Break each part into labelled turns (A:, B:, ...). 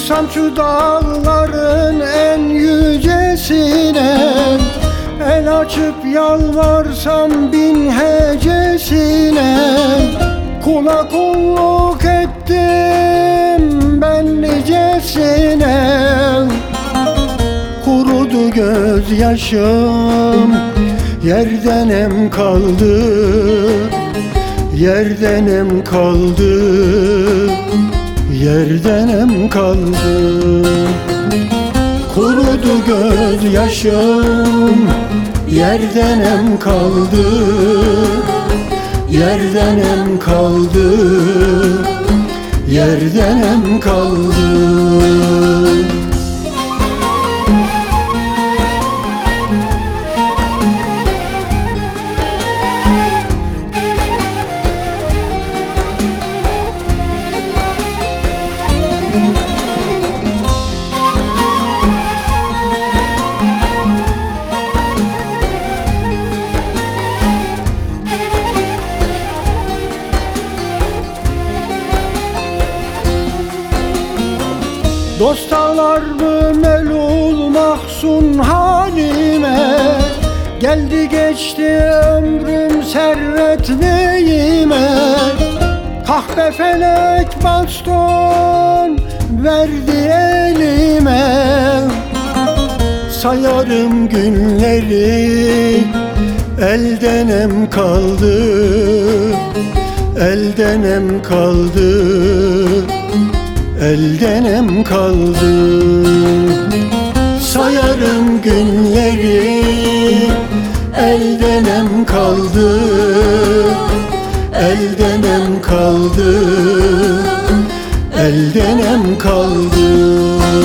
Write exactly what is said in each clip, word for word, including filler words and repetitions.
A: Çıksam şu dağların en yücesine, el açıp yalvarsam bin hecesine, kula kulluk ettim ben nicesine. Kurudu gözyaşım, yerden em kaldı, yerden em kaldı, yerden em kaldı. Kurudu gözyaşım, yerden em kaldı, yerden em kaldı, yerden em kaldı. Dost ağlar mı melul mahzun halime, geldi geçti ömrüm servet neyime. Kahpe felek baston verdi elime, sayarım günleri elden em kaldı, elden em kaldı, elden em kaldı. Sayarım günleri elden em kaldı, elden em kaldı, elden em kaldı.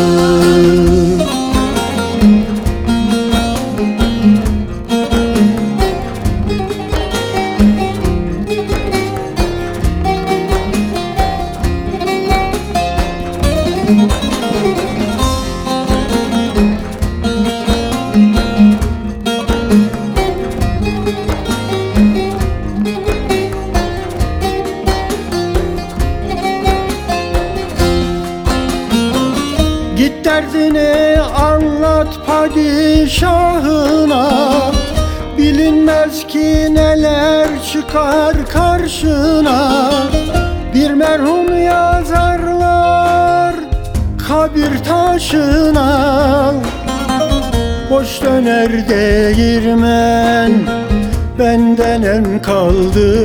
A: Git derdini anlat padişahına, bilinmez ki neler çıkar karşına. Bir merhum yazarlar kabir taşına, boş döner değirmen benden en kaldı,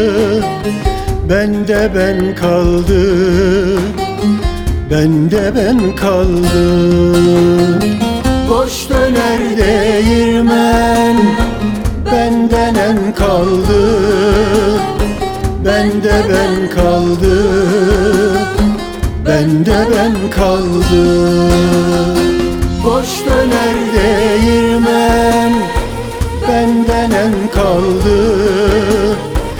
A: bende ben kaldı, bende ben kaldı. Boş döner değirmen benden en kaldı, bende ben kaldı, bende ben kaldı. Boş döner değirmen benden en kaldı,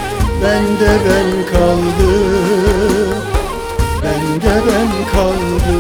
A: bende ben kaldı, bende ben kaldı.